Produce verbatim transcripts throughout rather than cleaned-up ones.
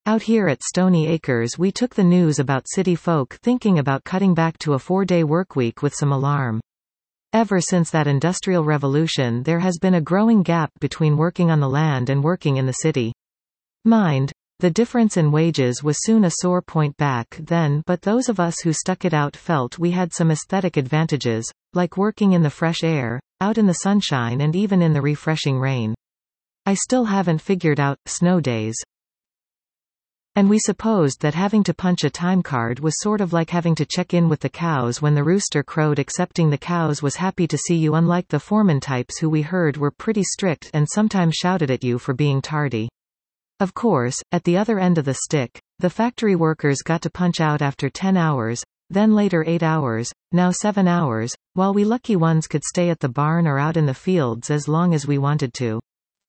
Out here at Stony Acres we took the news about city folk thinking about cutting back to a four-day workweek with some alarm. Ever since that Industrial Revolution there has been a growing gap between working on the land and working in the city. Mind, the difference in wages was soon a sore point back then, but those of us who stuck it out felt we had some aesthetic advantages, like working in the fresh air, out in the sunshine and even in the refreshing rain. I still haven't figured out snow days. And we supposed that having to punch a time card was sort of like having to check in with the cows when the rooster crowed, accepting the cows was happy to see you, unlike the foreman types who we heard were pretty strict and sometimes shouted at you for being tardy. Of course, at the other end of the stick, the factory workers got to punch out after ten hours, then later eight hours, now seven hours, while we lucky ones could stay at the barn or out in the fields as long as we wanted to.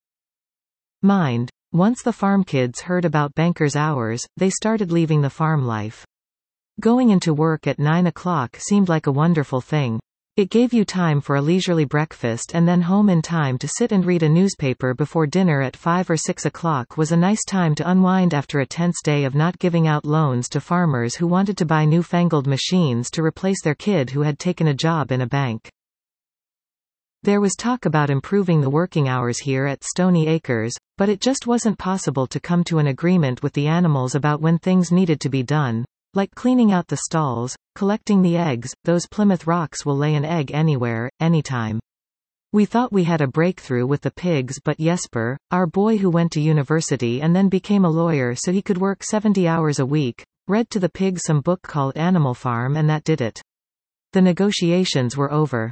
Mind, once the farm kids heard about bankers' hours, they started leaving the farm life. Going into work at nine o'clock seemed like a wonderful thing. It gave you time for a leisurely breakfast and then home in time to sit and read a newspaper before dinner at five or six o'clock was a nice time to unwind after a tense day of not giving out loans to farmers who wanted to buy newfangled machines to replace their kid who had taken a job in a bank. There was talk about improving the working hours here at Stony Acres, but it just wasn't possible to come to an agreement with the animals about when things needed to be done, like cleaning out the stalls, collecting the eggs. Those Plymouth Rocks will lay an egg anywhere, anytime. We thought we had a breakthrough with the pigs, but Jesper, our boy who went to university and then became a lawyer so he could work seventy hours a week, read to the pigs some book called Animal Farm, and that did it. The negotiations were over.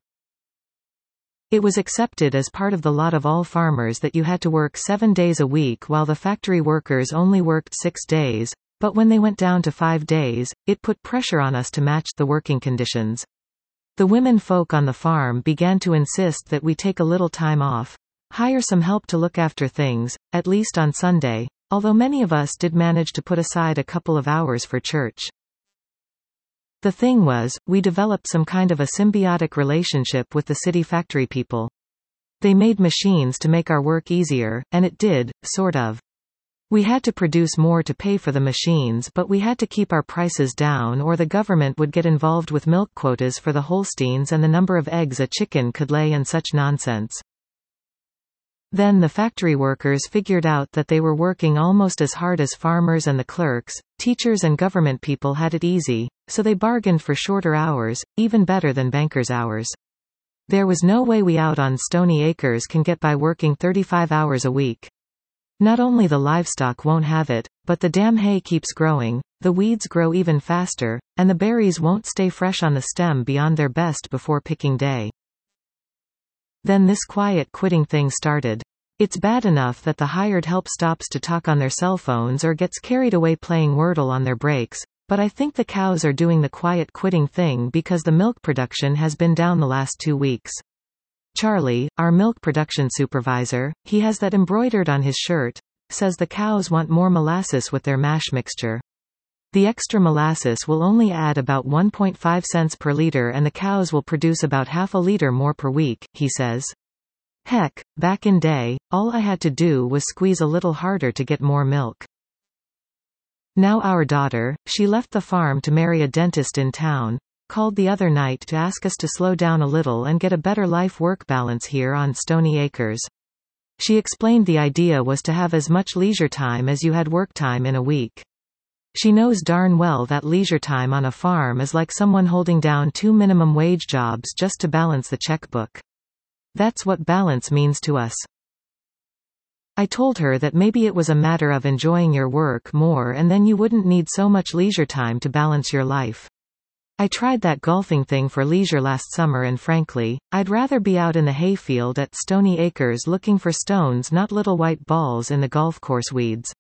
It was accepted as part of the lot of all farmers that you had to work seven days a week while the factory workers only worked six days, but when they went down to five days, it put pressure on us to match the working conditions. The women folk on the farm began to insist that we take a little time off, hire some help to look after things, at least on Sunday, although many of us did manage to put aside a couple of hours for church. The thing was, we developed some kind of a symbiotic relationship with the city factory people. They made machines to make our work easier, and it did, sort of. We had to produce more to pay for the machines, but we had to keep our prices down or the government would get involved with milk quotas for the Holsteins and the number of eggs a chicken could lay and such nonsense. Then the factory workers figured out that they were working almost as hard as farmers, and the clerks, teachers and government people had it easy, so they bargained for shorter hours, even better than bankers' hours. There was no way we out on Stony Acres can get by working thirty-five hours a week. Not only the livestock won't have it, but the damn hay keeps growing, the weeds grow even faster, and the berries won't stay fresh on the stem beyond their best before picking day. Then this quiet quitting thing started. It's bad enough that the hired help stops to talk on their cell phones or gets carried away playing Wordle on their breaks, but I think the cows are doing the quiet quitting thing because the milk production has been down the last two weeks. Charlie, our milk production supervisor, he has that embroidered on his shirt, says the cows want more molasses with their mash mixture. The extra molasses will only add about one point five cents per liter and the cows will produce about half a liter more per week, he says. Heck, back in day, all I had to do was squeeze a little harder to get more milk. Now our daughter, she left the farm to marry a dentist in town, called the other night to ask us to slow down a little and get a better life-work balance here on Stony Acres. She explained the idea was to have as much leisure time as you had work time in a week. She knows darn well that leisure time on a farm is like someone holding down two minimum wage jobs just to balance the checkbook. That's what balance means to us. I told her that maybe it was a matter of enjoying your work more and then you wouldn't need so much leisure time to balance your life. I tried that golfing thing for leisure last summer and frankly, I'd rather be out in the hayfield at Stony Acres looking for stones, not little white balls in the golf course weeds.